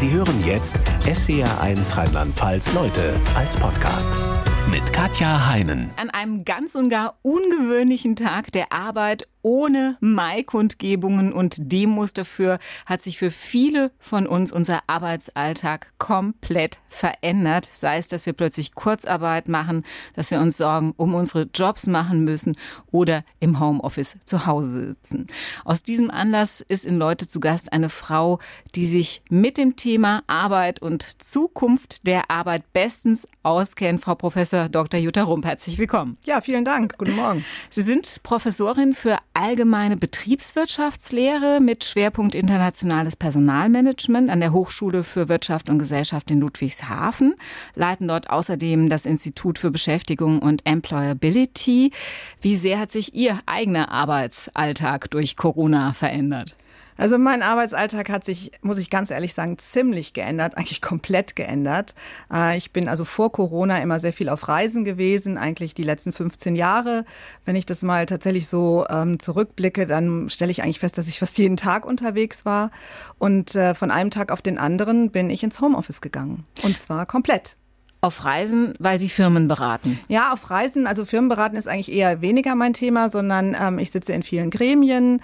Sie hören jetzt SWR1 Rheinland-Pfalz Leute als Podcast mit Katja Heinen. An einem ganz und gar ungewöhnlichen Tag der Arbeit ohne Maikundgebungen und Demos dafür hat sich für viele von uns unser Arbeitsalltag komplett verändert. Sei es, dass wir plötzlich Kurzarbeit machen, dass wir uns Sorgen um unsere Jobs machen müssen oder im Homeoffice zu Hause sitzen. Aus diesem Anlass ist in Leute zu Gast eine Frau, die sich mit dem Thema Arbeit und Zukunft der Arbeit bestens auskennt. Frau Professor Dr. Jutta Rump, herzlich willkommen. Ja, vielen Dank. Guten Morgen. Sie sind Professorin für allgemeine Betriebswirtschaftslehre mit Schwerpunkt internationales Personalmanagement an der Hochschule für Wirtschaft und Gesellschaft in Ludwigshafen, leiten dort außerdem das Institut für Beschäftigung und Employability. Wie sehr hat sich Ihr eigener Arbeitsalltag durch Corona verändert? Also mein Arbeitsalltag hat sich, muss ich ganz ehrlich sagen, ziemlich geändert, eigentlich komplett geändert. Ich bin also vor Corona immer sehr viel auf Reisen gewesen, eigentlich die letzten 15 Jahre. Wenn ich das mal tatsächlich so zurückblicke, dann stelle ich eigentlich fest, dass ich fast jeden Tag unterwegs war. Und von einem Tag auf den anderen bin ich ins Homeoffice gegangen. Und zwar komplett. Auf Reisen, weil Sie Firmen beraten? Ja, auf Reisen. Also Firmen beraten ist eigentlich eher weniger mein Thema, sondern ich sitze in vielen Gremien.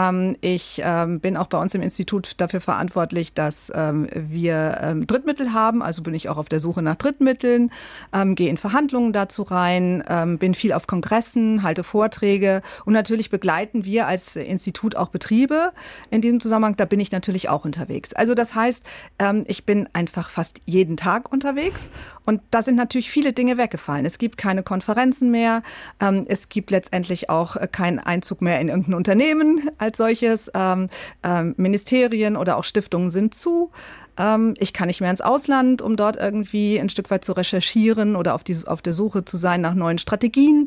Ich bin auch bei uns im Institut dafür verantwortlich, dass wir Drittmittel haben. Also bin ich auch auf der Suche nach Drittmitteln, gehe in Verhandlungen dazu rein, bin viel auf Kongressen, halte Vorträge. Und natürlich begleiten wir als Institut auch Betriebe. In diesem Zusammenhang, da bin ich natürlich auch unterwegs. Also das heißt, ich bin einfach fast jeden Tag unterwegs. Und da sind natürlich viele Dinge weggefallen. Es gibt keine Konferenzen mehr. Es gibt letztendlich auch keinen Einzug mehr in irgendein Unternehmen als solches. Ministerien oder auch Stiftungen sind zu. Ich kann nicht mehr ins Ausland, um dort irgendwie ein Stück weit zu recherchieren oder auf der Suche zu sein nach neuen Strategien.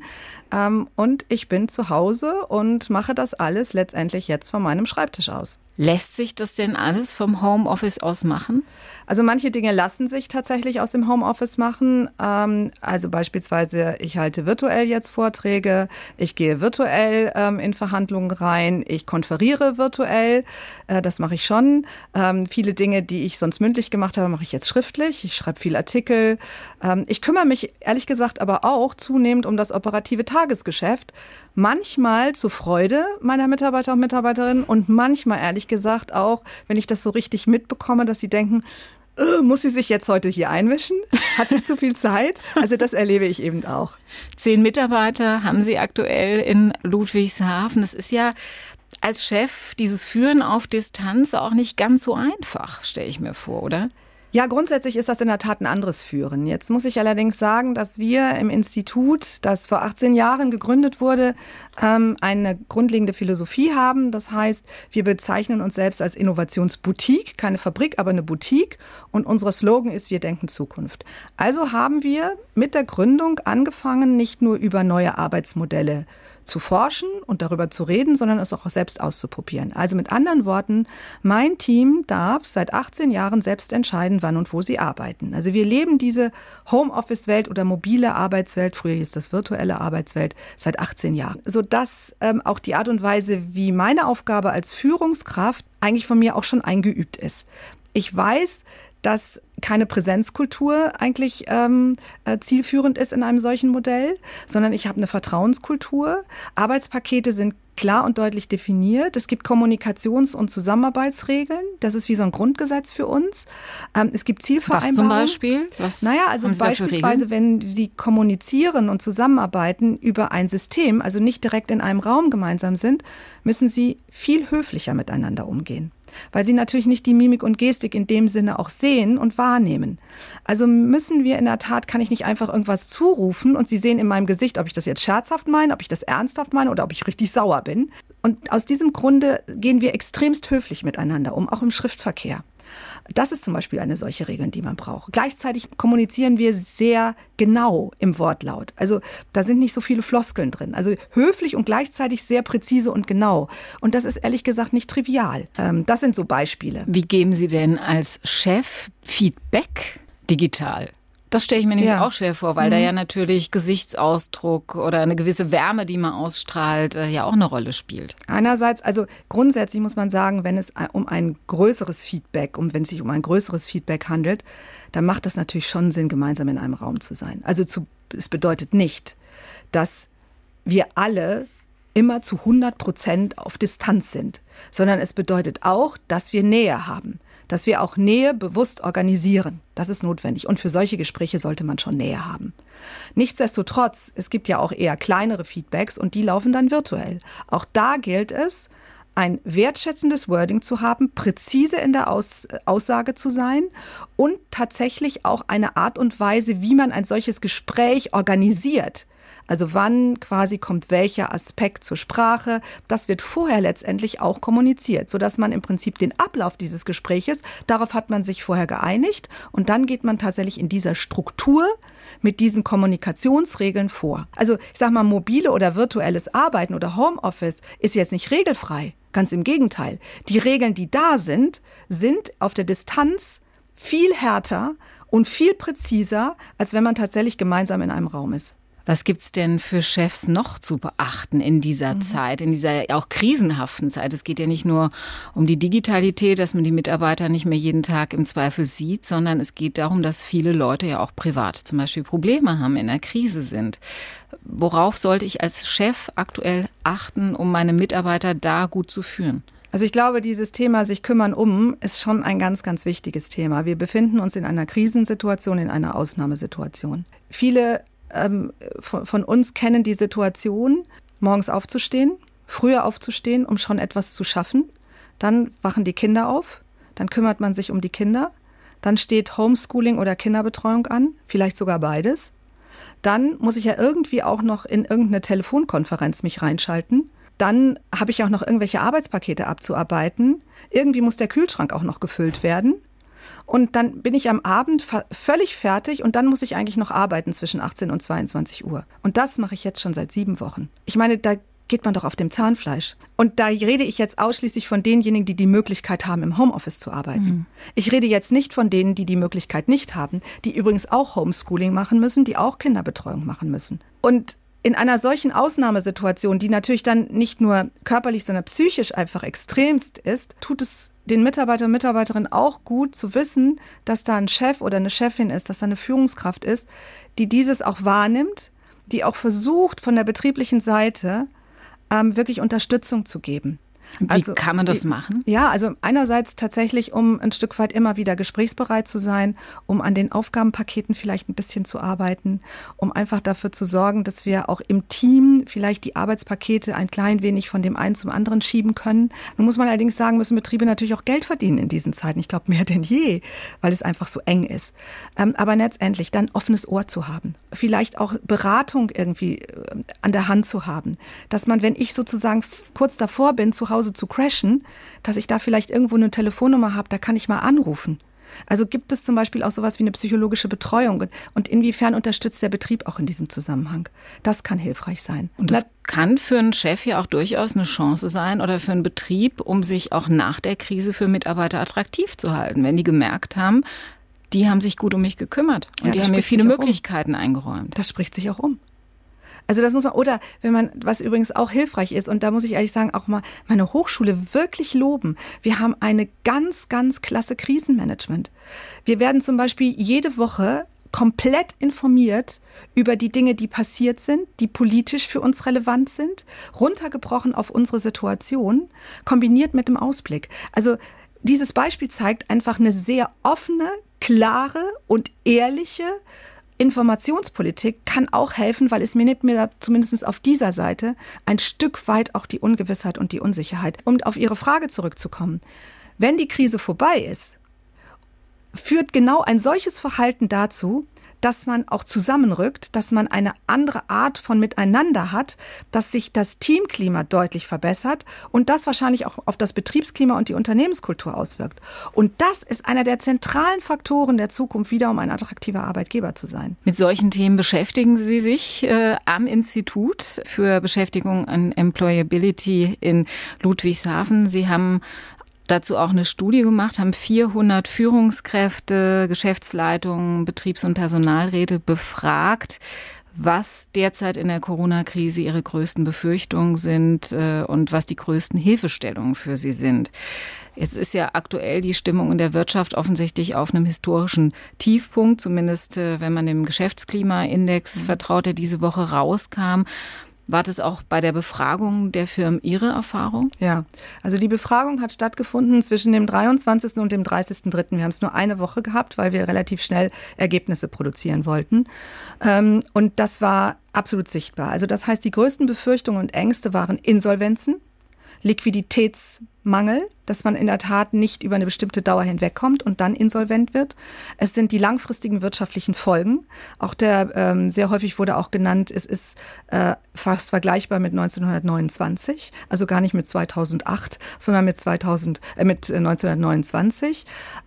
Und ich bin zu Hause und mache das alles letztendlich jetzt von meinem Schreibtisch aus. Lässt sich das denn alles vom Homeoffice aus machen? Also manche Dinge lassen sich tatsächlich aus dem Homeoffice machen. Also beispielsweise, ich halte virtuell jetzt Vorträge, ich gehe virtuell in Verhandlungen rein, ich konferiere virtuell, das mache ich schon. Viele Dinge, die ich sonst mündlich gemacht habe, mache ich jetzt schriftlich. Ich schreibe viel Artikel. Ich kümmere mich ehrlich gesagt aber auch zunehmend um das operative Tagesgeschäft. Manchmal zur Freude meiner Mitarbeiter und Mitarbeiterinnen und manchmal ehrlich gesagt auch, wenn ich das so richtig mitbekomme, dass sie denken, muss sie sich jetzt heute hier einmischen? Hat sie zu viel Zeit? Also das erlebe ich eben auch. 10 Mitarbeiter haben Sie aktuell in Ludwigshafen. Das ist ja als Chef dieses Führen auf Distanz auch nicht ganz so einfach, stelle ich mir vor, oder? Ja, grundsätzlich ist das in der Tat ein anderes Führen. Jetzt muss ich allerdings sagen, dass wir im Institut, das vor 18 Jahren gegründet wurde, eine grundlegende Philosophie haben. Das heißt, wir bezeichnen uns selbst als Innovationsboutique, keine Fabrik, aber eine Boutique. Und unser Slogan ist, wir denken Zukunft. Also haben wir mit der Gründung angefangen, nicht nur über neue Arbeitsmodelle zu forschen und darüber zu reden, sondern es auch selbst auszuprobieren. Also mit anderen Worten, mein Team darf seit 18 Jahren selbst entscheiden, wann und wo sie arbeiten. Also wir leben diese Homeoffice-Welt oder mobile Arbeitswelt, früher hieß das virtuelle Arbeitswelt, seit 18 Jahren. Sodass auch die Art und Weise, wie meine Aufgabe als Führungskraft eigentlich von mir auch schon eingeübt ist. Ich weiß, dass keine Präsenzkultur eigentlich zielführend ist in einem solchen Modell, sondern ich habe eine Vertrauenskultur. Arbeitspakete sind klar und deutlich definiert. Es gibt Kommunikations- und Zusammenarbeitsregeln. Das ist wie so ein Grundgesetz für uns. Es gibt Zielvereinbarungen. Was zum Beispiel? Also beispielsweise, wenn Sie kommunizieren und zusammenarbeiten über ein System, also nicht direkt in einem Raum gemeinsam sind, müssen Sie viel höflicher miteinander umgehen. Weil sie natürlich nicht die Mimik und Gestik in dem Sinne auch sehen und wahrnehmen. Also müssen wir in der Tat, kann ich nicht einfach irgendwas zurufen und Sie sehen in meinem Gesicht, ob ich das jetzt scherzhaft meine, ob ich das ernsthaft meine oder ob ich richtig sauer bin. Und aus diesem Grunde gehen wir extremst höflich miteinander um, auch im Schriftverkehr. Das ist zum Beispiel eine solche Regel, die man braucht. Gleichzeitig kommunizieren wir sehr genau im Wortlaut. Also da sind nicht so viele Floskeln drin. Also höflich und gleichzeitig sehr präzise und genau. Und das ist ehrlich gesagt nicht trivial. Das sind so Beispiele. Wie geben Sie denn als Chef Feedback digital? Das stelle ich mir nämlich auch schwer vor, weil da ja natürlich Gesichtsausdruck oder eine gewisse Wärme, die man ausstrahlt, ja auch eine Rolle spielt. Einerseits, also grundsätzlich muss man sagen, wenn es sich um ein größeres Feedback handelt, dann macht das natürlich schon Sinn, gemeinsam in einem Raum zu sein. Also es bedeutet nicht, dass wir alle immer zu 100% auf Distanz sind, sondern es bedeutet auch, dass wir Nähe haben. Dass wir auch Nähe bewusst organisieren. Das ist notwendig. Und für solche Gespräche sollte man schon Nähe haben. Nichtsdestotrotz, es gibt ja auch eher kleinere Feedbacks und die laufen dann virtuell. Auch da gilt es, ein wertschätzendes Wording zu haben, präzise in der Aussage zu sein und tatsächlich auch eine Art und Weise, wie man ein solches Gespräch organisiert. Also wann quasi kommt welcher Aspekt zur Sprache, das wird vorher letztendlich auch kommuniziert, sodass man im Prinzip den Ablauf dieses Gespräches, darauf hat man sich vorher geeinigt und dann geht man tatsächlich in dieser Struktur mit diesen Kommunikationsregeln vor. Also ich sag mal, mobile oder virtuelles Arbeiten oder Homeoffice ist jetzt nicht regelfrei, ganz im Gegenteil. Die Regeln, die da sind auf der Distanz viel härter und viel präziser, als wenn man tatsächlich gemeinsam in einem Raum ist. Was gibt's denn für Chefs noch zu beachten in dieser Zeit, in dieser auch krisenhaften Zeit? Es geht ja nicht nur um die Digitalität, dass man die Mitarbeiter nicht mehr jeden Tag im Zweifel sieht, sondern es geht darum, dass viele Leute ja auch privat zum Beispiel Probleme haben, in einer Krise sind. Worauf sollte ich als Chef aktuell achten, um meine Mitarbeiter da gut zu führen? Also ich glaube, dieses Thema sich kümmern ist schon ein ganz, ganz wichtiges Thema. Wir befinden uns in einer Krisensituation, in einer Ausnahmesituation. Viele von uns kennen die Situation, morgens aufzustehen, früher aufzustehen, um schon etwas zu schaffen. Dann wachen die Kinder auf, dann kümmert man sich um die Kinder. Dann steht Homeschooling oder Kinderbetreuung an, vielleicht sogar beides. Dann muss ich ja irgendwie auch noch in irgendeine Telefonkonferenz mich reinschalten. Dann habe ich auch noch irgendwelche Arbeitspakete abzuarbeiten. Irgendwie muss der Kühlschrank auch noch gefüllt werden. Und dann bin ich am Abend völlig fertig und dann muss ich eigentlich noch arbeiten zwischen 18 und 22 Uhr. Und das mache ich jetzt schon seit 7 Wochen. Ich meine, da geht man doch auf dem Zahnfleisch. Und da rede ich jetzt ausschließlich von denjenigen, die die Möglichkeit haben, im Homeoffice zu arbeiten. Ich rede jetzt nicht von denen, die die Möglichkeit nicht haben, die übrigens auch Homeschooling machen müssen, die auch Kinderbetreuung machen müssen. Und in einer solchen Ausnahmesituation, die natürlich dann nicht nur körperlich, sondern psychisch einfach extremst ist, tut es den Mitarbeiter und Mitarbeiterinnen auch gut zu wissen, dass da ein Chef oder eine Chefin ist, dass da eine Führungskraft ist, die dieses auch wahrnimmt, die auch versucht, von der betrieblichen Seite wirklich Unterstützung zu geben. Wie kann man das machen? Ja, also einerseits tatsächlich, um ein Stück weit immer wieder gesprächsbereit zu sein, um an den Aufgabenpaketen vielleicht ein bisschen zu arbeiten, um einfach dafür zu sorgen, dass wir auch im Team vielleicht die Arbeitspakete ein klein wenig von dem einen zum anderen schieben können. Nun muss man allerdings sagen, müssen Betriebe natürlich auch Geld verdienen in diesen Zeiten. Ich glaube, mehr denn je, weil es einfach so eng ist. Aber letztendlich dann offenes Ohr zu haben. Vielleicht auch Beratung irgendwie an der Hand zu haben. Dass man, wenn ich sozusagen kurz davor bin, zu Hause zu crashen, dass ich da vielleicht irgendwo eine Telefonnummer habe, da kann ich mal anrufen. Also gibt es zum Beispiel auch sowas wie eine psychologische Betreuung und inwiefern unterstützt der Betrieb auch in diesem Zusammenhang? Das kann hilfreich sein. Und das kann für einen Chef ja auch durchaus eine Chance sein oder für einen Betrieb, um sich auch nach der Krise für Mitarbeiter attraktiv zu halten, wenn die gemerkt haben, die haben sich gut um mich gekümmert und die haben mir viele Möglichkeiten eingeräumt. Das spricht sich auch um. Also das muss man, oder wenn man, was übrigens auch hilfreich ist, und da muss ich ehrlich sagen, auch mal meine Hochschule wirklich loben. Wir haben eine ganz, ganz klasse Krisenmanagement. Wir werden zum Beispiel jede Woche komplett informiert über die Dinge, die passiert sind, die politisch für uns relevant sind, runtergebrochen auf unsere Situation, kombiniert mit dem Ausblick. Also dieses Beispiel zeigt einfach eine sehr offene, klare und ehrliche Informationspolitik kann auch helfen, weil es mir nimmt mir da zumindest auf dieser Seite ein Stück weit auch die Ungewissheit und die Unsicherheit. Um auf Ihre Frage zurückzukommen, wenn die Krise vorbei ist, führt genau ein solches Verhalten dazu, dass man auch zusammenrückt, dass man eine andere Art von Miteinander hat, dass sich das Teamklima deutlich verbessert und das wahrscheinlich auch auf das Betriebsklima und die Unternehmenskultur auswirkt. Und das ist einer der zentralen Faktoren der Zukunft, wieder um ein attraktiver Arbeitgeber zu sein. Mit solchen Themen beschäftigen Sie sich am Institut für Beschäftigung und Employability in Ludwigshafen. Sie haben dazu auch eine Studie gemacht, haben 400 Führungskräfte, Geschäftsleitungen, Betriebs- und Personalräte befragt, was derzeit in der Corona-Krise ihre größten Befürchtungen sind und was die größten Hilfestellungen für sie sind. Jetzt ist ja aktuell die Stimmung in der Wirtschaft offensichtlich auf einem historischen Tiefpunkt, zumindest wenn man dem Geschäftsklimaindex vertraut, der diese Woche rauskam. War das auch bei der Befragung der Firmen Ihre Erfahrung? Ja, also die Befragung hat stattgefunden zwischen dem 23. und dem 30.3. Wir haben es nur eine Woche gehabt, weil wir relativ schnell Ergebnisse produzieren wollten. Und das war absolut sichtbar. Also das heißt, die größten Befürchtungen und Ängste waren Insolvenzen, Liquiditätsmangel, dass man in der Tat nicht über eine bestimmte Dauer hinwegkommt und dann insolvent wird. Es sind die langfristigen wirtschaftlichen Folgen. Auch sehr häufig wurde auch genannt, es ist fast vergleichbar mit 1929, also gar nicht mit 2008, sondern mit 1929.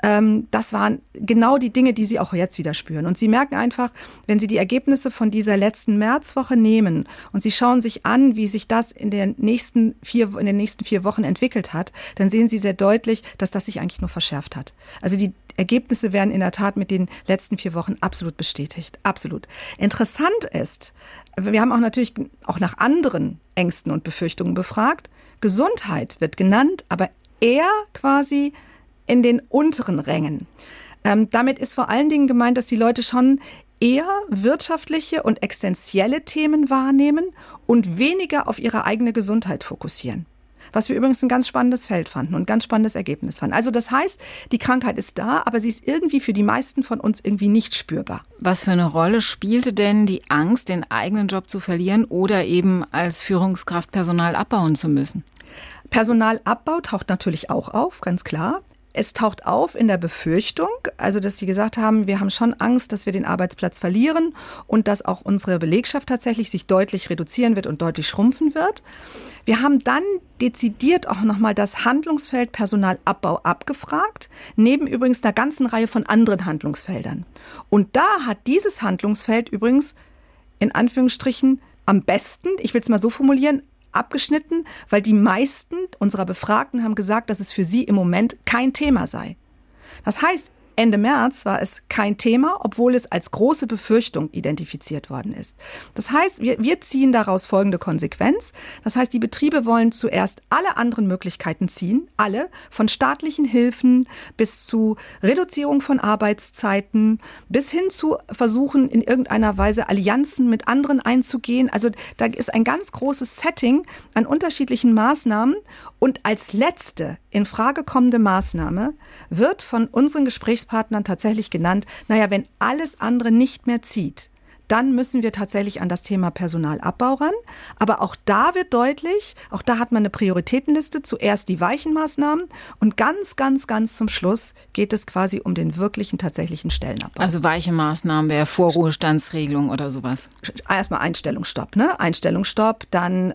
Das waren genau die Dinge, die Sie auch jetzt wieder spüren. Und Sie merken einfach, wenn Sie die Ergebnisse von dieser letzten Märzwoche nehmen und Sie schauen sich an, wie sich das in den nächsten 4 Wochen entwickelt hat, dann sehen Sie sehr deutlich, dass das sich eigentlich nur verschärft hat. Also die Ergebnisse werden in der Tat mit den letzten 4 Wochen absolut bestätigt. Absolut. Interessant ist, wir haben auch natürlich auch nach anderen Ängsten und Befürchtungen befragt. Gesundheit wird genannt, aber eher quasi in den unteren Rängen. Damit ist vor allen Dingen gemeint, dass die Leute schon eher wirtschaftliche und existenzielle Themen wahrnehmen und weniger auf ihre eigene Gesundheit fokussieren. Was wir übrigens ein ganz spannendes Feld fanden und ein ganz spannendes Ergebnis fanden. Also das heißt, die Krankheit ist da, aber sie ist irgendwie für die meisten von uns irgendwie nicht spürbar. Was für eine Rolle spielte denn die Angst, den eigenen Job zu verlieren oder eben als Führungskraft Personal abbauen zu müssen? Personalabbau taucht natürlich auch auf, ganz klar. Es taucht auf in der Befürchtung, also dass Sie gesagt haben, wir haben schon Angst, dass wir den Arbeitsplatz verlieren und dass auch unsere Belegschaft tatsächlich sich deutlich reduzieren wird und deutlich schrumpfen wird. Wir haben dann dezidiert auch nochmal das Handlungsfeld Personalabbau abgefragt, neben übrigens einer ganzen Reihe von anderen Handlungsfeldern. Und da hat dieses Handlungsfeld übrigens in Anführungsstrichen am besten, ich will es mal so formulieren, abgeschnitten, weil die meisten unserer Befragten haben gesagt, dass es für sie im Moment kein Thema sei. Das heißt, Ende März war es kein Thema, obwohl es als große Befürchtung identifiziert worden ist. Das heißt, wir ziehen daraus folgende Konsequenz. Das heißt, die Betriebe wollen zuerst alle anderen Möglichkeiten ziehen, alle, von staatlichen Hilfen bis zu Reduzierung von Arbeitszeiten, bis hin zu versuchen, in irgendeiner Weise Allianzen mit anderen einzugehen. Also da ist ein ganz großes Setting an unterschiedlichen Maßnahmen. Und als letzte in Frage kommende Maßnahme wird von unseren Gesprächspartnern tatsächlich genannt, naja, wenn alles andere nicht mehr zieht, dann müssen wir tatsächlich an das Thema Personalabbau ran. Aber auch da wird deutlich, auch da hat man eine Prioritätenliste, zuerst die weichen Maßnahmen und ganz, ganz, ganz zum Schluss geht es quasi um den wirklichen, tatsächlichen Stellenabbau. Also weiche Maßnahmen wäre Vorruhestandsregelung oder sowas? Erstmal Einstellungsstopp, ne? Einstellungsstopp, dann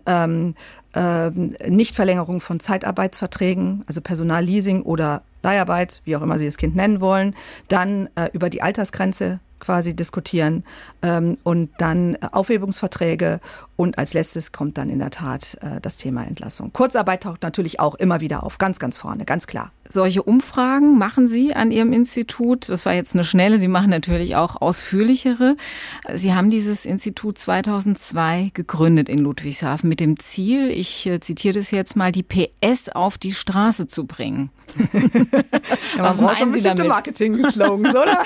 Nichtverlängerung von Zeitarbeitsverträgen, also Personalleasing oder Leiharbeit, wie auch immer Sie das Kind nennen wollen, dann über die Altersgrenze quasi diskutieren und dann Aufhebungsverträge und als letztes kommt dann in der Tat das Thema Entlassung. Kurzarbeit taucht natürlich auch immer wieder auf, ganz, ganz vorne, ganz klar. Solche Umfragen machen Sie an Ihrem Institut. Das war jetzt eine schnelle, Sie machen natürlich auch ausführlichere. Sie haben dieses Institut 2002 gegründet in Ludwigshafen mit dem Ziel, ich zitiere das jetzt mal, die PS auf die Straße zu bringen. Ja, was meinen Sie damit? Marketing-Slogans, oder?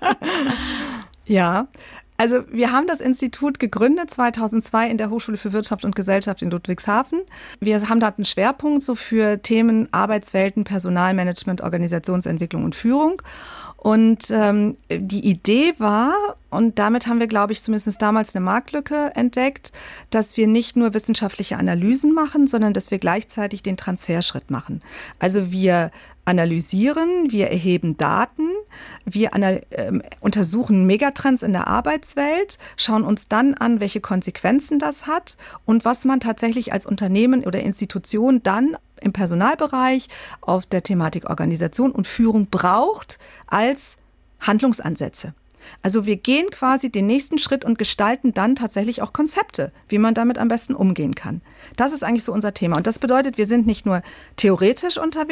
Ja, also wir haben das Institut gegründet 2002 in der Hochschule für Wirtschaft und Gesellschaft in Ludwigshafen. Wir haben da einen Schwerpunkt so für Themen Arbeitswelten, Personalmanagement, Organisationsentwicklung und Führung. Und die Idee war, und damit haben wir, glaube ich, zumindest damals eine Marktlücke entdeckt, dass wir nicht nur wissenschaftliche Analysen machen, sondern dass wir gleichzeitig den Transferschritt machen. Also wir analysieren, wir erheben Daten, wir untersuchen Megatrends in der Arbeitswelt, schauen uns dann an, welche Konsequenzen das hat und was man tatsächlich als Unternehmen oder Institution dann im Personalbereich auf der Thematik Organisation und Führung braucht als Handlungsansätze. Also wir gehen quasi den nächsten Schritt und gestalten dann tatsächlich auch Konzepte, wie man damit am besten umgehen kann. Das ist eigentlich so unser Thema. Und das bedeutet, wir sind nicht nur theoretisch unterwegs,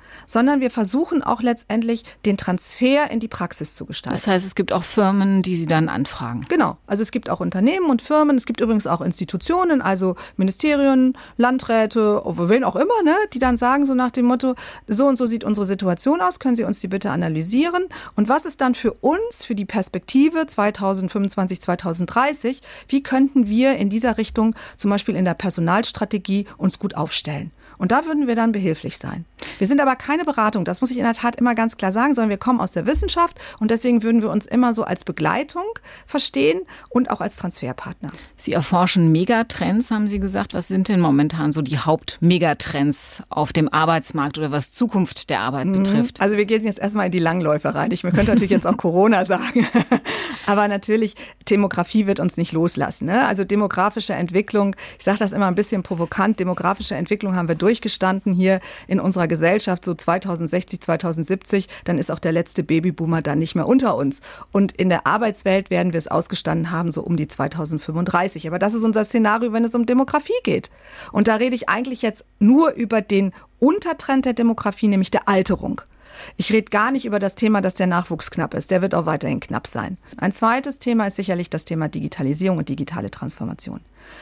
sondern wir versuchen auch letztendlich den Transfer in die Praxis zu gestalten. Das heißt, es gibt auch Firmen, die Sie dann anfragen. Genau, also es gibt auch Unternehmen und Firmen, es gibt übrigens auch Institutionen, also Ministerien, Landräte, wen auch immer, ne, die dann sagen so nach dem Motto, so und so sieht unsere Situation aus, können Sie uns die bitte analysieren und was ist dann für uns, für die Perspektive 2025, 2030, wie könnten wir in dieser Richtung zum Beispiel in der Personalstrategie uns gut aufstellen? Und da würden wir dann behilflich sein. Wir sind aber keine Beratung, das muss ich in der Tat immer ganz klar sagen, sondern wir kommen aus der Wissenschaft und deswegen würden wir uns immer so als Begleitung verstehen und auch als Transferpartner. Sie erforschen Megatrends, haben Sie gesagt. Was sind denn momentan so die Hauptmegatrends auf dem Arbeitsmarkt oder was Zukunft der Arbeit betrifft? Also wir gehen jetzt erstmal in die Langläufe rein. Man könnte natürlich jetzt auch Corona sagen. Aber natürlich, Demografie wird uns nicht loslassen. Ne? Also demografische Entwicklung, ich sage das immer ein bisschen provokant, demografische Entwicklung haben wir durchgestanden hier in unserer Gesellschaft, so 2060, 2070, dann ist auch der letzte Babyboomer dann nicht mehr unter uns. Und in der Arbeitswelt werden wir es ausgestanden haben, so um die 2035. Aber das ist unser Szenario, wenn es um Demografie geht. Und da rede ich eigentlich jetzt nur über den Untertrend der Demografie, nämlich der Alterung. Ich rede gar nicht über das Thema, dass der Nachwuchs knapp ist. Der wird auch weiterhin knapp sein. Ein zweites Thema ist sicherlich das Thema Digitalisierung und digitale Transformation.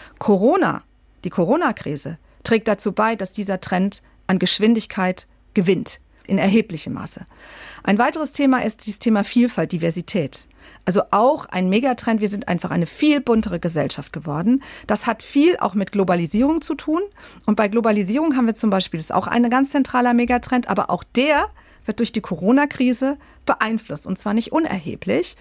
Die Corona-Krise trägt dazu bei, dass dieser Trend an Geschwindigkeit gewinnt, in erheblichem Maße. Ein weiteres Thema ist das Thema Vielfalt, Diversität. Also auch ein Megatrend, wir sind einfach eine viel buntere Gesellschaft geworden. Das hat viel auch mit Globalisierung zu tun. Und bei Globalisierung haben wir zum Beispiel, das ist auch ein ganz zentraler Megatrend, aber auch der wird durch die Corona-Krise beeinflusst und zwar nicht unerheblich.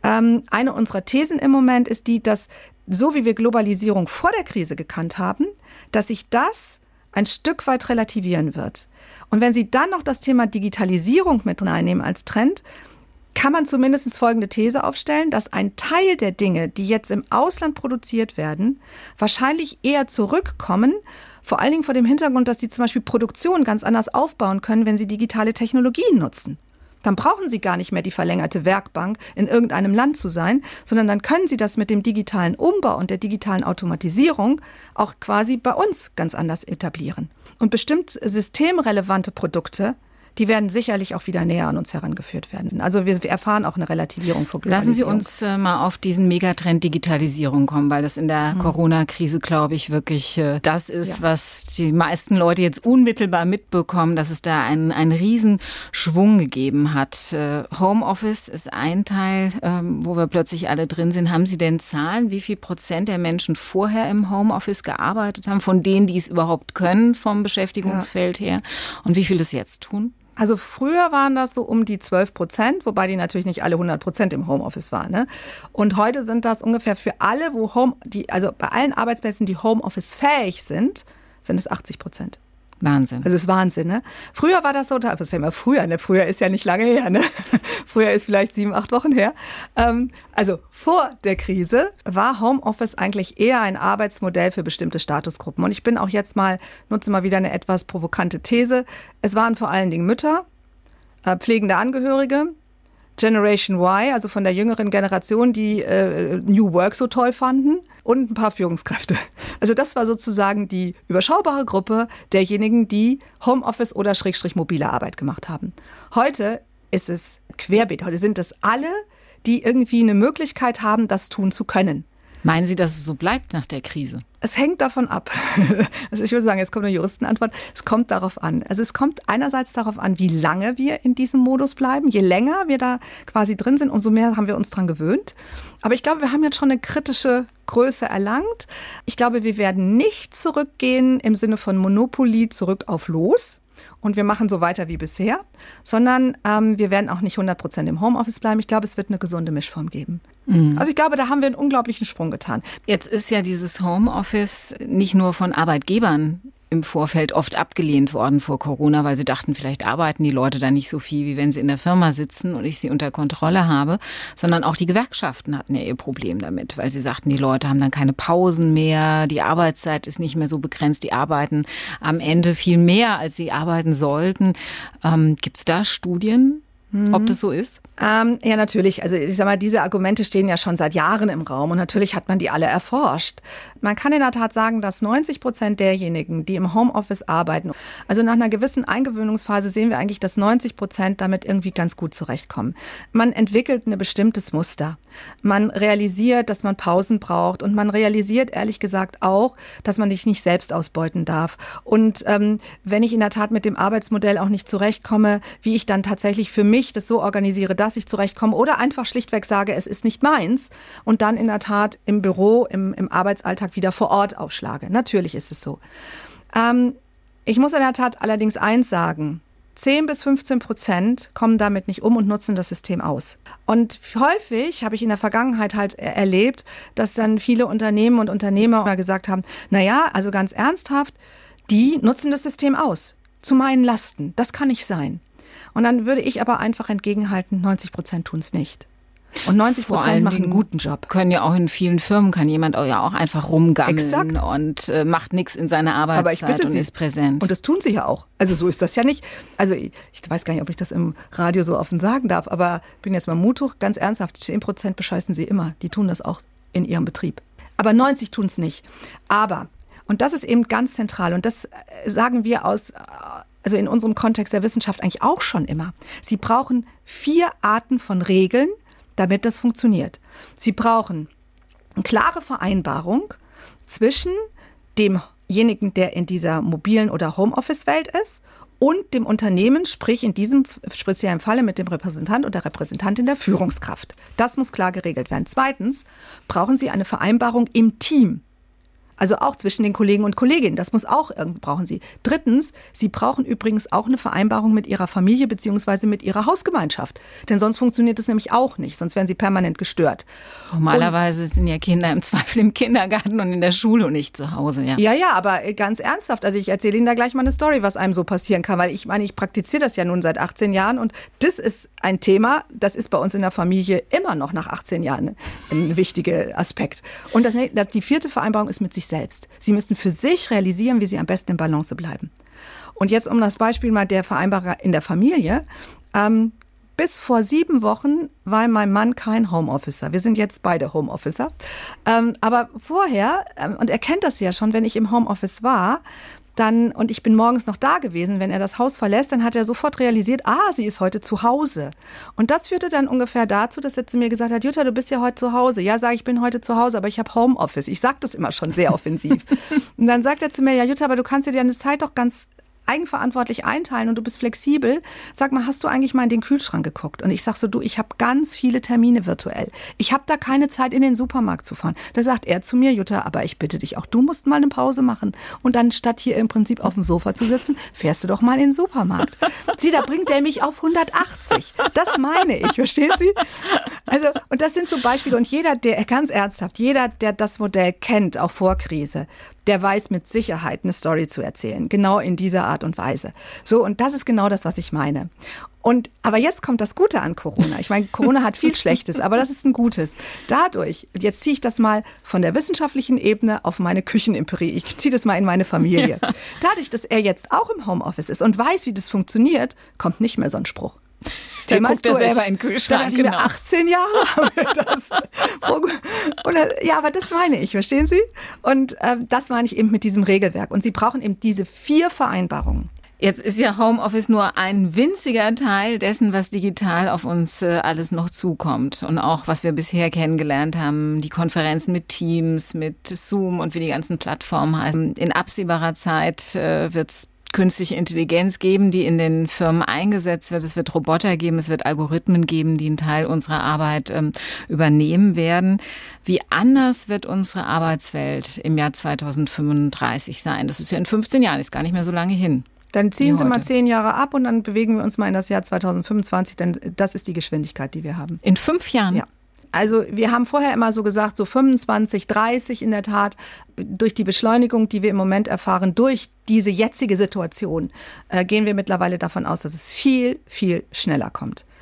Eine unserer Thesen im Moment ist die, dass so wie wir Globalisierung vor der Krise gekannt haben, dass sich das ein Stück weit relativieren wird. Und wenn Sie dann noch das Thema Digitalisierung mit reinnehmen als Trend, kann man zumindest folgende These aufstellen, dass ein Teil der Dinge, die jetzt im Ausland produziert werden, wahrscheinlich eher zurückkommen, vor allen Dingen vor dem Hintergrund, dass sie zum Beispiel Produktion ganz anders aufbauen können, wenn sie digitale Technologien nutzen. Dann brauchen Sie gar nicht mehr die verlängerte Werkbank, in irgendeinem Land zu sein, sondern dann können Sie das mit dem digitalen Umbau und der digitalen Automatisierung auch quasi bei uns ganz anders etablieren. Und bestimmt systemrelevante Produkte, die werden sicherlich auch wieder näher an uns herangeführt werden. Also wir erfahren auch eine Relativierung von Globalisierung. Lassen Sie uns mal auf diesen Megatrend Digitalisierung kommen, weil das in der Corona-Krise, glaube ich, wirklich das ist, was die meisten Leute jetzt unmittelbar mitbekommen, dass es da einen riesen Schwung gegeben hat. Homeoffice ist ein Teil, wo wir plötzlich alle drin sind. Haben Sie denn Zahlen, wie viel % der Menschen vorher im Homeoffice gearbeitet haben, von denen, die es überhaupt können vom Beschäftigungsfeld her und wie viel das jetzt tun? Also früher waren das so um die 12%, wobei die natürlich nicht alle 100% im Homeoffice waren. Ne? Und heute sind das ungefähr für alle, also bei allen Arbeitsplätzen, die Homeoffice-fähig sind es 80%. Wahnsinn. Also das ist Wahnsinn, ne? Früher war das so, das ist ja immer früher, ne? Früher ist ja nicht lange her, ne? Früher ist vielleicht 7, 8 Wochen her. Also vor der Krise war Homeoffice eigentlich eher ein Arbeitsmodell für bestimmte Statusgruppen. Und ich bin auch jetzt nutze mal wieder eine etwas provokante These. Es waren vor allen Dingen Mütter, pflegende Angehörige, Generation Y, also von der jüngeren Generation, die New Work so toll fanden und ein paar Führungskräfte. Also das war sozusagen die überschaubare Gruppe derjenigen, die Homeoffice oder /mobile Arbeit gemacht haben. Heute ist es querbeet. Heute sind es alle, die irgendwie eine Möglichkeit haben, das tun zu können. Meinen Sie, dass es so bleibt nach der Krise? Es hängt davon ab. Also ich würde sagen, jetzt kommt eine Juristenantwort. Es kommt darauf an. Also es kommt einerseits darauf an, wie lange wir in diesem Modus bleiben. Je länger wir da quasi drin sind, umso mehr haben wir uns dran gewöhnt. Aber ich glaube, wir haben jetzt schon eine kritische Größe erlangt. Ich glaube, wir werden nicht zurückgehen im Sinne von Monopoly zurück auf los. Und wir machen so weiter wie bisher, sondern wir werden auch nicht 100% im Homeoffice bleiben. Ich glaube, es wird eine gesunde Mischform geben. Also ich glaube, da haben wir einen unglaublichen Sprung getan. Jetzt ist ja dieses Homeoffice nicht nur von Arbeitgebern im Vorfeld oft abgelehnt worden vor Corona, weil sie dachten, vielleicht arbeiten die Leute da nicht so viel, wie wenn sie in der Firma sitzen und ich sie unter Kontrolle habe, sondern auch die Gewerkschaften hatten ja ihr Problem damit, weil sie sagten, die Leute haben dann keine Pausen mehr, die Arbeitszeit ist nicht mehr so begrenzt, die arbeiten am Ende viel mehr, als sie arbeiten sollten. Gibt es da Studien, ob das so ist? Ja, natürlich. Also ich sag mal, diese Argumente stehen ja schon seit Jahren im Raum und natürlich hat man die alle erforscht. Man kann in der Tat sagen, dass 90% derjenigen, die im Homeoffice arbeiten, also nach einer gewissen Eingewöhnungsphase sehen wir eigentlich, dass 90% damit irgendwie ganz gut zurechtkommen. Man entwickelt ein bestimmtes Muster. Man realisiert, dass man Pausen braucht und man realisiert ehrlich gesagt auch, dass man sich nicht selbst ausbeuten darf. Und wenn ich in der Tat mit dem Arbeitsmodell auch nicht zurechtkomme, wie ich dann tatsächlich für mich das so organisiere, dass ich zurechtkomme oder einfach schlichtweg sage, es ist nicht meins und dann in der Tat im Büro, im Arbeitsalltag wieder vor Ort aufschlage. Natürlich ist es so. Ich muss in der Tat allerdings eins sagen. 10-15% kommen damit nicht um und nutzen das System aus. Und häufig habe ich in der Vergangenheit halt erlebt, dass dann viele Unternehmen und Unternehmer gesagt haben, naja, also ganz ernsthaft, die nutzen das System aus. Zu meinen Lasten. Das kann nicht sein. Und dann würde ich aber einfach entgegenhalten, 90% tun es nicht. Und 90% machen einen guten Job. Können ja auch in vielen Firmen, kann jemand ja auch einfach rumgammeln. Exakt. Und macht nichts in seiner Arbeitszeit und ist präsent. Und das tun sie ja auch. Also so ist das ja nicht. Also ich weiß gar nicht, ob ich das im Radio so offen sagen darf, aber ich bin jetzt mal Mut hoch, ganz ernsthaft, 10% bescheißen sie immer. Die tun das auch in ihrem Betrieb. Aber 90 tun es nicht. Aber, und das ist eben ganz zentral und das sagen wir also in unserem Kontext der Wissenschaft eigentlich auch schon immer. Sie brauchen 4 Arten von Regeln, damit das funktioniert. Sie brauchen eine klare Vereinbarung zwischen demjenigen, der in dieser mobilen oder Homeoffice-Welt ist, und dem Unternehmen, sprich in diesem speziellen Falle mit dem Repräsentant oder Repräsentantin der Führungskraft. Das muss klar geregelt werden. Zweitens brauchen Sie eine Vereinbarung im Team. Also auch zwischen den Kollegen und Kolleginnen. Das muss auch brauchen Sie. Drittens, Sie brauchen übrigens auch eine Vereinbarung mit Ihrer Familie bzw. mit Ihrer Hausgemeinschaft. Denn sonst funktioniert das nämlich auch nicht. Sonst werden Sie permanent gestört. Normalerweise sind ja Kinder im Zweifel im Kindergarten und in der Schule und nicht zu Hause. Ja, aber ganz ernsthaft. Also ich erzähle Ihnen da gleich mal eine Story, was einem so passieren kann. Weil ich meine, ich praktiziere das ja nun seit 18 Jahren. Und das ist ein Thema, das ist bei uns in der Familie immer noch nach 18 Jahren ein wichtiger Aspekt. Und die 4. Vereinbarung ist mit sich selbst. Sie müssen für sich realisieren, wie sie am besten in Balance bleiben. Und jetzt um das Beispiel mal der Vereinbarung in der Familie. Bis vor 7 Wochen war mein Mann kein Homeofficer. Wir sind jetzt beide Homeofficer. Aber vorher, und er kennt das ja schon, wenn ich im Homeoffice war, und ich bin morgens noch da gewesen, wenn er das Haus verlässt, dann hat er sofort realisiert, sie ist heute zu Hause. Und das führte dann ungefähr dazu, dass er zu mir gesagt hat, Jutta, du bist ja heute zu Hause. Ja, sage ich, bin heute zu Hause, aber ich habe Homeoffice. Ich sage das immer schon sehr offensiv. Und dann sagt er zu mir, ja Jutta, aber du kannst dir deine Zeit doch ganz eigenverantwortlich einteilen und du bist flexibel. Sag mal, hast du eigentlich mal in den Kühlschrank geguckt? Und ich sag so, ich habe ganz viele Termine virtuell. Ich habe da keine Zeit, in den Supermarkt zu fahren. Da sagt er zu mir, Jutta, aber ich bitte dich auch, du musst mal eine Pause machen. Und dann statt hier im Prinzip auf dem Sofa zu sitzen, fährst du doch mal in den Supermarkt. Sieh, da bringt der mich auf 180. Das meine ich, verstehen Sie? Also, und das sind so Beispiele. Und jeder, ganz ernsthaft, jeder, der das Modell kennt, auch vor Krise, der weiß mit Sicherheit, eine Story zu erzählen. Genau in dieser Art und Weise. So, und das ist genau das, was ich meine. Aber jetzt kommt das Gute an Corona. Ich meine, Corona hat viel Schlechtes, aber das ist ein Gutes. Dadurch, jetzt ziehe ich das mal von der wissenschaftlichen Ebene auf meine Küchenempirie. Ich ziehe das mal in meine Familie. Dadurch, dass er jetzt auch im Homeoffice ist und weiß, wie das funktioniert, kommt nicht mehr so ein Spruch. Der guckt ja selber in den Kühlschrank. Genau. 18 Jahre haben wir das. Ja, aber das meine ich, verstehen Sie? Und das meine ich eben mit diesem Regelwerk. Und Sie brauchen eben diese 4 Vereinbarungen. Jetzt ist ja Homeoffice nur ein winziger Teil dessen, was digital auf uns alles noch zukommt. Und auch, was wir bisher kennengelernt haben, die Konferenzen mit Teams, mit Zoom und wie die ganzen Plattformen heißen. In absehbarer Zeit wird es künstliche Intelligenz geben, die in den Firmen eingesetzt wird. Es wird Roboter geben, es wird Algorithmen geben, die einen Teil unserer Arbeit übernehmen werden. Wie anders wird unsere Arbeitswelt im Jahr 2035 sein? Das ist ja in 15 Jahren, ist gar nicht mehr so lange hin. Dann ziehen Sie mal 10 Jahre ab und dann bewegen wir uns mal in das Jahr 2025, denn das ist die Geschwindigkeit, die wir haben. In 5 Jahren? Ja. Also wir haben vorher immer so gesagt, so 25, 30 in der Tat, durch die Beschleunigung, die wir im Moment erfahren, durch diese jetzige Situation, gehen wir mittlerweile davon aus, dass es viel, viel schneller kommt.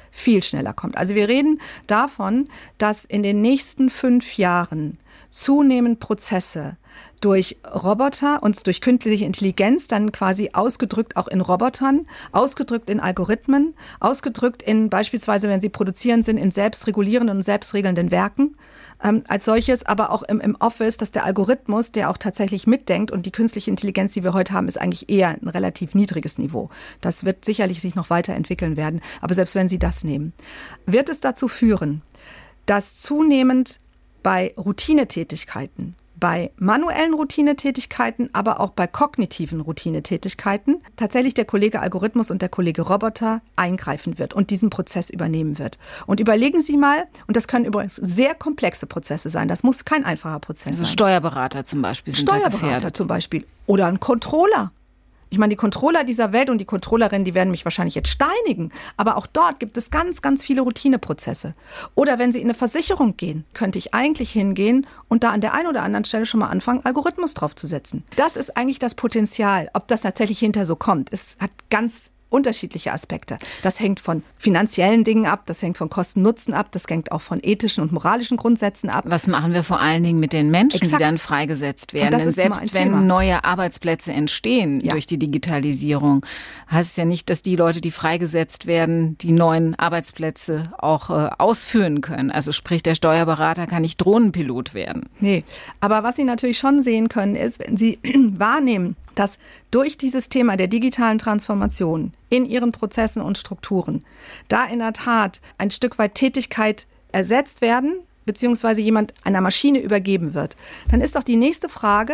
viel schneller kommt. Also wir reden davon, dass in den nächsten 5 Jahren zunehmend Prozesse durch Roboter und durch künstliche Intelligenz dann quasi ausgedrückt auch in Robotern, ausgedrückt in Algorithmen, ausgedrückt in beispielsweise, wenn sie produzieren sind, in selbstregulierenden und selbstregelnden Werken als solches, aber auch im Office, dass der Algorithmus, der auch tatsächlich mitdenkt und die künstliche Intelligenz, die wir heute haben, ist eigentlich eher ein relativ niedriges Niveau. Das wird sicherlich sich noch weiterentwickeln werden, aber selbst wenn Sie das nehmen, wird es dazu führen, dass zunehmend bei Routinetätigkeiten, bei manuellen Routinetätigkeiten, aber auch bei kognitiven Routinetätigkeiten tatsächlich der Kollege Algorithmus und der Kollege Roboter eingreifen wird und diesen Prozess übernehmen wird. Und überlegen Sie mal, und das können übrigens sehr komplexe Prozesse sein, das muss kein einfacher Prozess sein. Also Steuerberater zum Beispiel sind da gefährdet. Steuerberater zum Beispiel oder ein Controller. Ich meine, die Controller dieser Welt und die Controllerinnen, die werden mich wahrscheinlich jetzt steinigen. Aber auch dort gibt es ganz, ganz viele Routineprozesse. Oder wenn Sie in eine Versicherung gehen, könnte ich eigentlich hingehen und da an der einen oder anderen Stelle schon mal anfangen, Algorithmus draufzusetzen. Das ist eigentlich das Potenzial. Ob das tatsächlich hinterher so kommt, es hat ganz unterschiedliche Aspekte. Das hängt von finanziellen Dingen ab, das hängt von Kosten-Nutzen ab, das hängt auch von ethischen und moralischen Grundsätzen ab. Was machen wir vor allen Dingen mit den Menschen, Exakt. die dann freigesetzt werden? Das Denn ist selbst wenn Thema. neue Arbeitsplätze entstehen durch die Digitalisierung, heißt es ja nicht, dass die Leute, die freigesetzt werden, die neuen Arbeitsplätze auch ausführen können. Also sprich, der Steuerberater kann nicht Drohnenpilot werden. Nee, aber was Sie natürlich schon sehen können, ist, wenn Sie wahrnehmen, dass durch dieses Thema der digitalen Transformation in ihren Prozessen und Strukturen da in der Tat ein Stück weit Tätigkeit ersetzt werden, beziehungsweise jemand einer Maschine übergeben wird, dann ist doch die nächste Frage,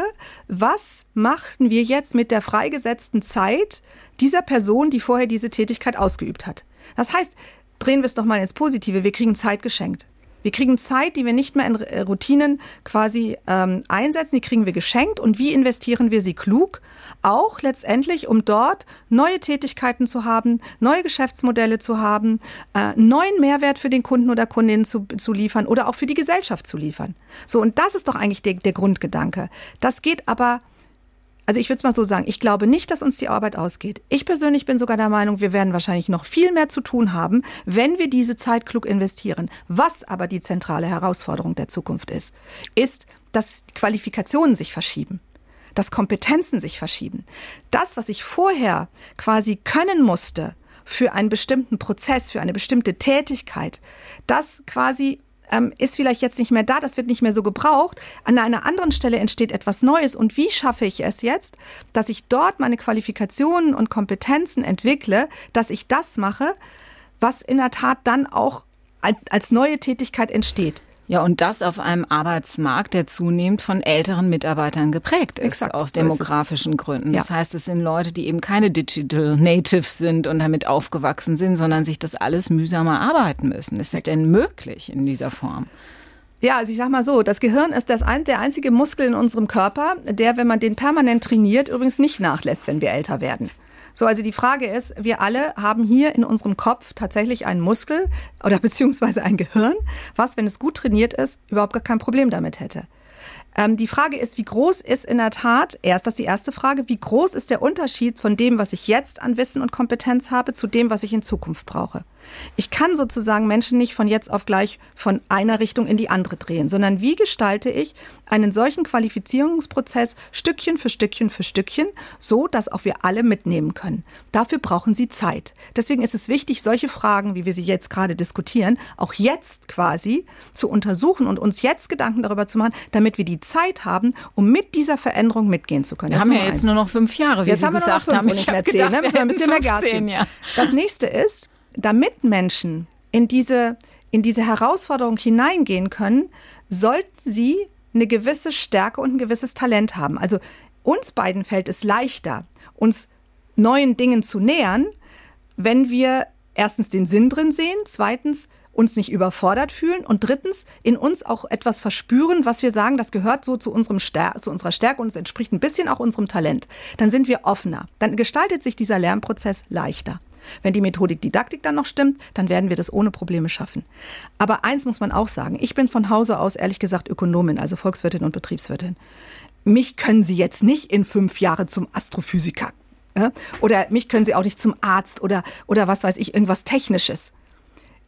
was machten wir jetzt mit der freigesetzten Zeit dieser Person, die vorher diese Tätigkeit ausgeübt hat? Das heißt, drehen wir es doch mal ins Positive, wir kriegen Zeit geschenkt. Wir kriegen Zeit, die wir nicht mehr in Routinen quasi einsetzen, die kriegen wir geschenkt. Und wie investieren wir sie klug? Auch letztendlich, um dort neue Tätigkeiten zu haben, neue Geschäftsmodelle zu haben, neuen Mehrwert für den Kunden oder Kundin zu liefern oder auch für die Gesellschaft zu liefern. So, und das ist doch eigentlich der Grundgedanke. Das geht aber... Also ich würde es mal so sagen, ich glaube nicht, dass uns die Arbeit ausgeht. Ich persönlich bin sogar der Meinung, wir werden wahrscheinlich noch viel mehr zu tun haben, wenn wir diese Zeit klug investieren. Was aber die zentrale Herausforderung der Zukunft ist, dass Qualifikationen sich verschieben, dass Kompetenzen sich verschieben. Das, was ich vorher quasi können musste für einen bestimmten Prozess, für eine bestimmte Tätigkeit, das quasi ist vielleicht jetzt nicht mehr da, das wird nicht mehr so gebraucht. An einer anderen Stelle entsteht etwas Neues. Und wie schaffe ich es jetzt, dass ich dort meine Qualifikationen und Kompetenzen entwickle, dass ich das mache, was in der Tat dann auch als neue Tätigkeit entsteht? Ja, und das auf einem Arbeitsmarkt, der zunehmend von älteren Mitarbeitern geprägt ist, Exakt, aus so demografischen Gründen. Ja. Das heißt, es sind Leute, die eben keine Digital Natives sind und damit aufgewachsen sind, sondern sich das alles mühsam erarbeiten müssen. Ist es denn möglich in dieser Form? Ja, also ich sag mal so, das Gehirn ist der einzige Muskel in unserem Körper, der, wenn man den permanent trainiert, übrigens nicht nachlässt, wenn wir älter werden. So, also die Frage ist, wir alle haben hier in unserem Kopf tatsächlich einen Muskel oder beziehungsweise ein Gehirn, was, wenn es gut trainiert ist, überhaupt gar kein Problem damit hätte. Die Frage ist, wie groß ist in der Tat, das ist die erste Frage, wie groß ist der Unterschied von dem, was ich jetzt an Wissen und Kompetenz habe, zu dem, was ich in Zukunft brauche? Ich kann sozusagen Menschen nicht von jetzt auf gleich von einer Richtung in die andere drehen, sondern wie gestalte ich einen solchen Qualifizierungsprozess Stückchen für Stückchen für Stückchen, so dass auch wir alle mitnehmen können. Dafür brauchen Sie Zeit. Deswegen ist es wichtig, solche Fragen, wie wir sie jetzt gerade diskutieren, auch jetzt quasi zu untersuchen und uns jetzt Gedanken darüber zu machen, damit wir die Zeit haben, um mit dieser Veränderung mitgehen zu können. Wir haben ja jetzt nur noch 5 Jahre, wie jetzt Sie haben wir gesagt noch 5 haben. und nicht mehr 10, ne? Müssen wir ein bisschen mehr Gas geben. Ja. Das nächste ist, damit Menschen in diese Herausforderung hineingehen können, sollten sie eine gewisse Stärke und ein gewisses Talent haben. Also uns beiden fällt es leichter, uns neuen Dingen zu nähern, wenn wir erstens den Sinn drin sehen, zweitens uns nicht überfordert fühlen und drittens in uns auch etwas verspüren, was wir sagen, das gehört so zu unserer Stärke und es entspricht ein bisschen auch unserem Talent. Dann sind wir offener. Dann gestaltet sich dieser Lernprozess leichter. Wenn die Methodik Didaktik dann noch stimmt, dann werden wir das ohne Probleme schaffen. Aber eins muss man auch sagen, ich bin von Hause aus ehrlich gesagt Ökonomin, also Volkswirtin und Betriebswirtin. Mich können Sie jetzt nicht in 5 Jahre zum Astrophysiker, oder mich können Sie auch nicht zum Arzt oder was weiß ich, irgendwas Technisches.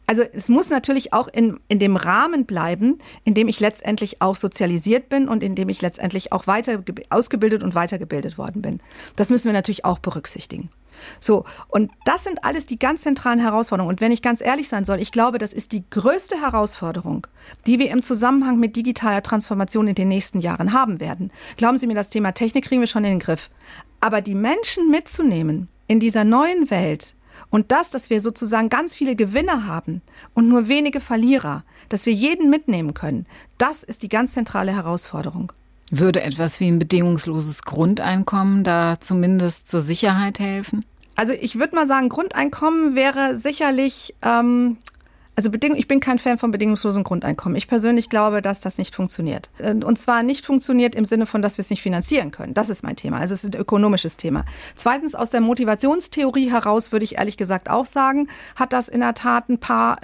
Also es muss natürlich auch in dem Rahmen bleiben, in dem ich letztendlich auch sozialisiert bin und in dem ich letztendlich auch weiter ausgebildet und weitergebildet worden bin. Das müssen wir natürlich auch berücksichtigen. So, und das sind alles die ganz zentralen Herausforderungen. Und wenn ich ganz ehrlich sein soll, ich glaube, das ist die größte Herausforderung, die wir im Zusammenhang mit digitaler Transformation in den nächsten Jahren haben werden. Glauben Sie mir, das Thema Technik kriegen wir schon in den Griff. Aber die Menschen mitzunehmen in dieser neuen Welt und dass wir sozusagen ganz viele Gewinner haben und nur wenige Verlierer, dass wir jeden mitnehmen können, das ist die ganz zentrale Herausforderung. Würde etwas wie ein bedingungsloses Grundeinkommen da zumindest zur Sicherheit helfen? Also ich würde mal sagen, Grundeinkommen wäre sicherlich, ich bin kein Fan von bedingungslosem Grundeinkommen. Ich persönlich glaube, dass das nicht funktioniert. Und zwar nicht funktioniert im Sinne von, dass wir es nicht finanzieren können. Das ist mein Thema. Also es ist ein ökonomisches Thema. Zweitens, aus der Motivationstheorie heraus würde ich ehrlich gesagt auch sagen, hat das in der Tat ein paar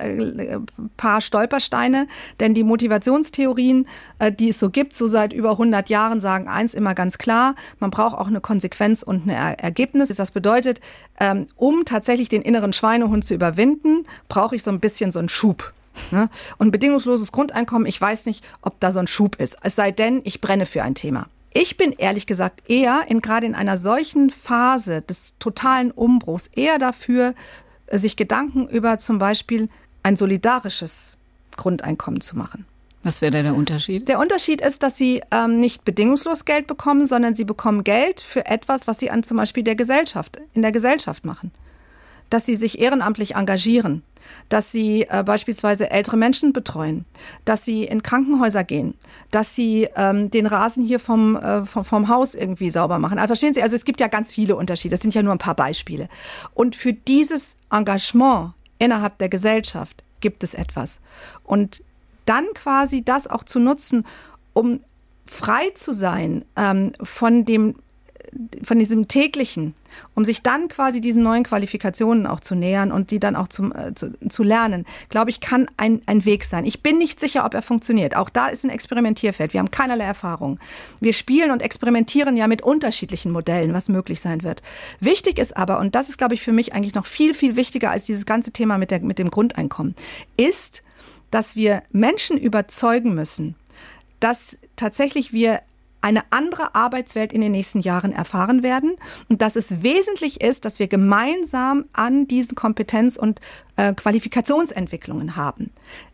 Stolpersteine. Denn die Motivationstheorien, die es so gibt, so seit über 100 Jahren, sagen eins immer ganz klar, man braucht auch eine Konsequenz und ein Ergebnis. Das bedeutet, um tatsächlich den inneren Schweinehund zu überwinden, brauche ich so ein bisschen so einen Schub. Ne? Und bedingungsloses Grundeinkommen, ich weiß nicht, ob da so ein Schub ist. Es sei denn, ich brenne für ein Thema. Ich bin ehrlich gesagt eher gerade in einer solchen Phase des totalen Umbruchs eher dafür, sich Gedanken über zum Beispiel ein solidarisches Grundeinkommen zu machen. Was wäre da der Unterschied? Der Unterschied ist, dass Sie nicht bedingungslos Geld bekommen, sondern Sie bekommen Geld für etwas, was Sie an zum Beispiel in der Gesellschaft machen. Dass Sie sich ehrenamtlich engagieren, dass Sie beispielsweise ältere Menschen betreuen, dass Sie in Krankenhäuser gehen, dass Sie den Rasen hier vom Haus irgendwie sauber machen. Also verstehen Sie, also es gibt ja ganz viele Unterschiede, das sind ja nur ein paar Beispiele. Und für dieses Engagement innerhalb der Gesellschaft gibt es etwas. Und dann quasi das auch zu nutzen, um frei zu sein von diesem täglichen, um sich dann quasi diesen neuen Qualifikationen auch zu nähern und die dann auch zu lernen, glaube ich, kann ein Weg sein. Ich bin nicht sicher, ob er funktioniert. Auch da ist ein Experimentierfeld. Wir haben keinerlei Erfahrung. Wir spielen und experimentieren ja mit unterschiedlichen Modellen, was möglich sein wird. Wichtig ist aber, und das ist, glaube ich, für mich eigentlich noch viel, viel wichtiger als dieses ganze Thema mit dem Grundeinkommen, ist, dass wir Menschen überzeugen müssen, dass tatsächlich wir eine andere Arbeitswelt in den nächsten Jahren erfahren werden und dass es wesentlich ist, dass wir gemeinsam an diesen Kompetenz- und Qualifikationsentwicklungen haben.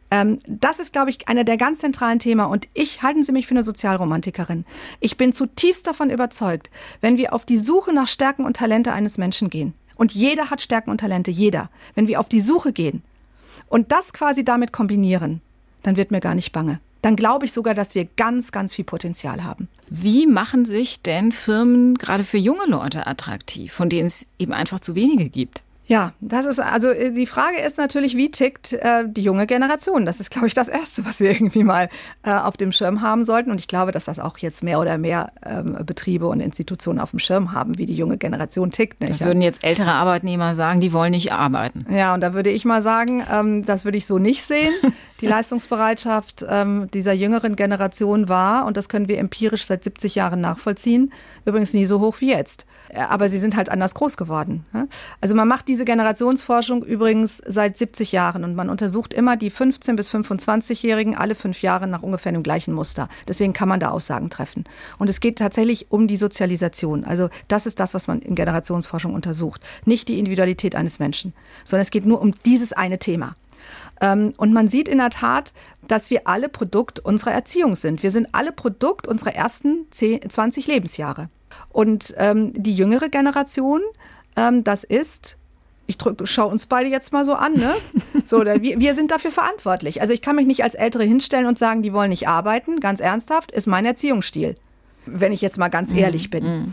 Das ist, glaube ich, einer der ganz zentralen Themen und halten Sie mich für eine Sozialromantikerin. Ich bin zutiefst davon überzeugt, wenn wir auf die Suche nach Stärken und Talente eines Menschen gehen, und jeder hat Stärken und Talente, jeder, wenn wir auf die Suche gehen, und das quasi damit kombinieren, dann wird mir gar nicht bange. Dann glaube ich sogar, dass wir ganz, ganz viel Potenzial haben. Wie machen sich denn Firmen gerade für junge Leute attraktiv, von denen es eben einfach zu wenige gibt? Ja, die Frage ist natürlich, wie tickt die junge Generation? Das ist, glaube ich, das Erste, was wir irgendwie mal auf dem Schirm haben sollten. Und ich glaube, dass das auch jetzt mehr oder mehr Betriebe und Institutionen auf dem Schirm haben, wie die junge Generation tickt. Nicht? Da würden jetzt ältere Arbeitnehmer sagen, die wollen nicht arbeiten. Ja, und da würde ich mal sagen, das würde ich so nicht sehen. Die Leistungsbereitschaft dieser jüngeren Generation war, und das können wir empirisch seit 70 Jahren nachvollziehen, übrigens nie so hoch wie jetzt. Aber sie sind halt anders groß geworden. Also man macht diese Generationsforschung übrigens seit 70 Jahren und man untersucht immer die 15- bis 25-Jährigen alle 5 Jahre nach ungefähr dem gleichen Muster. Deswegen kann man da Aussagen treffen. Und es geht tatsächlich um die Sozialisation. Also das ist das, was man in Generationsforschung untersucht. Nicht die Individualität eines Menschen, sondern es geht nur um dieses eine Thema. Und man sieht in der Tat, dass wir alle Produkt unserer Erziehung sind. Wir sind alle Produkt unserer ersten 20 Lebensjahre. Und die jüngere Generation, das ist, schau uns beide jetzt mal so an, ne? So, wir sind dafür verantwortlich. Also ich kann mich nicht als Ältere hinstellen und sagen, die wollen nicht arbeiten. Ganz ernsthaft, ist mein Erziehungsstil, wenn ich jetzt mal ganz ehrlich bin.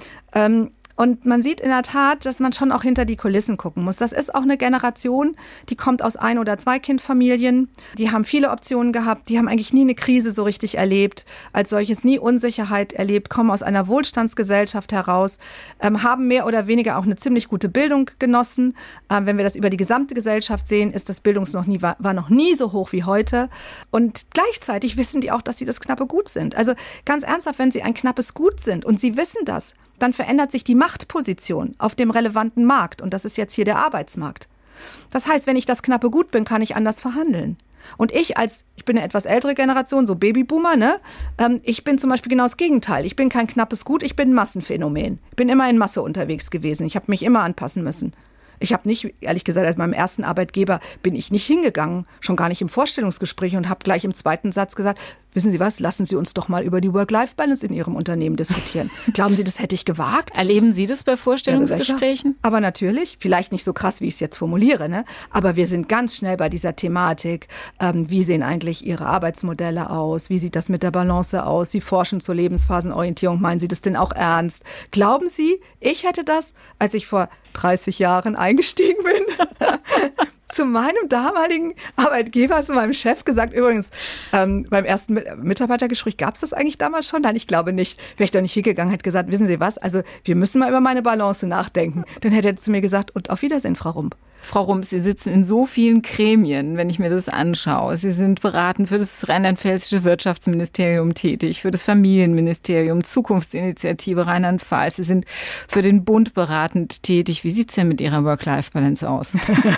Und man sieht in der Tat, dass man schon auch hinter die Kulissen gucken muss. Das ist auch eine Generation, die kommt aus Ein- oder Zwei-Kind-Familien. Die haben viele Optionen gehabt. Die haben eigentlich nie eine Krise so richtig erlebt. Als solches nie Unsicherheit erlebt. Kommen aus einer Wohlstandsgesellschaft heraus. Haben mehr oder weniger auch eine ziemlich gute Bildung genossen. Wenn wir das über die gesamte Gesellschaft sehen, ist das war noch nie so hoch wie heute. Und gleichzeitig wissen die auch, dass sie das knappe Gut sind. Also ganz ernsthaft, wenn sie ein knappes Gut sind und sie wissen das, dann verändert sich die Machtposition auf dem relevanten Markt. Und das ist jetzt hier der Arbeitsmarkt. Das heißt, wenn ich das knappe Gut bin, kann ich anders verhandeln. Und ich bin eine etwas ältere Generation, so Babyboomer, ne? Ich bin zum Beispiel genau das Gegenteil. Ich bin kein knappes Gut, ich bin ein Massenphänomen. Ich bin immer in Masse unterwegs gewesen. Ich habe mich immer anpassen müssen. Ich habe nicht, ehrlich gesagt, als meinem ersten Arbeitgeber bin ich nicht hingegangen, schon gar nicht im Vorstellungsgespräch und habe gleich im zweiten Satz gesagt, wissen Sie was, lassen Sie uns doch mal über die Work-Life-Balance in Ihrem Unternehmen diskutieren. Glauben Sie, das hätte ich gewagt? Erleben Sie das bei Vorstellungsgesprächen? Ja, aber natürlich, vielleicht nicht so krass, wie ich es jetzt formuliere, ne? Aber wir sind ganz schnell bei dieser Thematik, wie sehen eigentlich Ihre Arbeitsmodelle aus, wie sieht das mit der Balance aus, Sie forschen zur Lebensphasenorientierung, meinen Sie das denn auch ernst? Glauben Sie, ich hätte das, als ich vor 30 Jahren eingestiegen bin, zu meinem damaligen Arbeitgeber, zu meinem Chef gesagt, übrigens, beim ersten Mitarbeitergespräch gab es das eigentlich damals schon? Nein, ich glaube nicht. Wäre ich doch nicht hingegangen, hätte gesagt, wissen Sie was, also wir müssen mal über meine Balance nachdenken. Dann hätte er zu mir gesagt, und auf Wiedersehen, Frau Rump. Frau Rump, Sie sitzen in so vielen Gremien, wenn ich mir das anschaue. Sie sind beratend für das rheinland-pfälzische Wirtschaftsministerium tätig, für das Familienministerium, Zukunftsinitiative Rheinland-Pfalz. Sie sind für den Bund beratend tätig. Wie sieht es denn mit Ihrer Work-Life-Balance aus?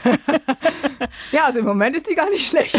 Ja, also im Moment ist die gar nicht schlecht.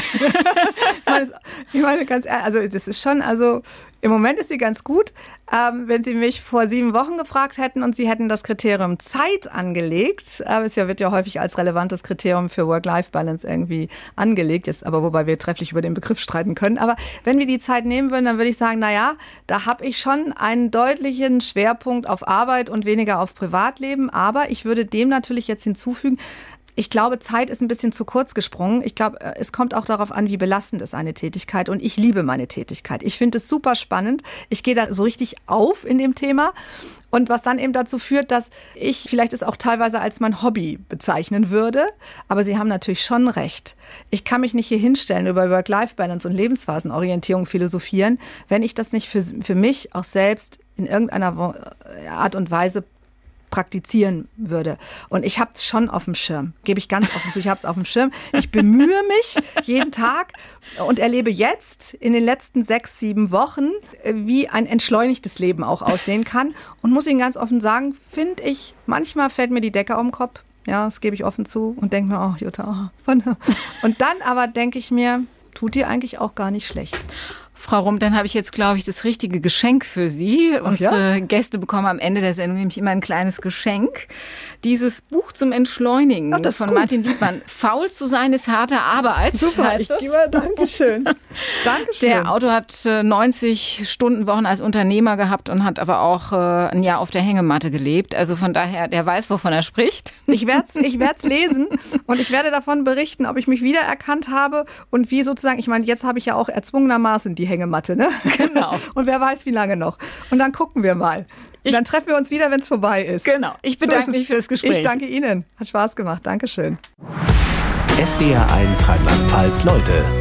Ich meine ganz ehrlich, also das ist schon, also im Moment ist sie ganz gut. Wenn Sie mich vor 7 Wochen gefragt hätten und Sie hätten das Kriterium Zeit angelegt, wird ja häufig als relevantes Kriterium für Work-Life-Balance irgendwie angelegt, jetzt, aber wobei wir trefflich über den Begriff streiten können. Aber wenn wir die Zeit nehmen würden, dann würde ich sagen, naja, da habe ich schon einen deutlichen Schwerpunkt auf Arbeit und weniger auf Privatleben. Aber ich würde dem natürlich jetzt hinzufügen, ich glaube, Zeit ist ein bisschen zu kurz gesprungen. Ich glaube, es kommt auch darauf an, wie belastend ist eine Tätigkeit. Und ich liebe meine Tätigkeit. Ich finde es super spannend. Ich gehe da so richtig auf in dem Thema. Und was dann eben dazu führt, dass ich vielleicht es auch teilweise als mein Hobby bezeichnen würde. Aber Sie haben natürlich schon recht. Ich kann mich nicht hier hinstellen, über Work-Life-Balance und Lebensphasenorientierung philosophieren, wenn ich das nicht für mich auch selbst in irgendeiner Art und Weise praktizieren würde. Und ich habe es schon auf dem Schirm, gebe ich ganz offen zu, ich habe es auf dem Schirm. Ich bemühe mich jeden Tag und erlebe jetzt in den letzten 6, 7 Wochen, wie ein entschleunigtes Leben auch aussehen kann. Und muss Ihnen ganz offen sagen, finde ich, manchmal fällt mir die Decke auf den Kopf. Ja, das gebe ich offen zu und denke mir, oh Jutta, und dann aber denke ich mir, tut dir eigentlich auch gar nicht schlecht. Frau Rump, dann habe ich jetzt, glaube ich, das richtige Geschenk für Sie. Unsere Gäste bekommen am Ende der Sendung nämlich immer ein kleines Geschenk. Dieses Buch zum Entschleunigen von Martin Liebmann. Faul zu sein ist harte Arbeit. Super, Dankeschön. Dankeschön. Der Autor hat 90-Stunden-Wochen als Unternehmer gehabt und hat aber auch ein Jahr auf der Hängematte gelebt. Also von daher, der weiß, wovon er spricht. Ich werd's lesen und ich werde davon berichten, ob ich mich wiedererkannt habe und wie sozusagen, ich meine, jetzt habe ich ja auch erzwungenermaßen die Hängematte, ne? Genau. Und wer weiß, wie lange noch. Und dann gucken wir mal. Und dann treffen wir uns wieder, wenn es vorbei ist. Genau. Ich bedanke mich fürs Gespräch. Ich danke Ihnen. Hat Spaß gemacht. Dankeschön. SWR1 Rheinland-Pfalz, Leute.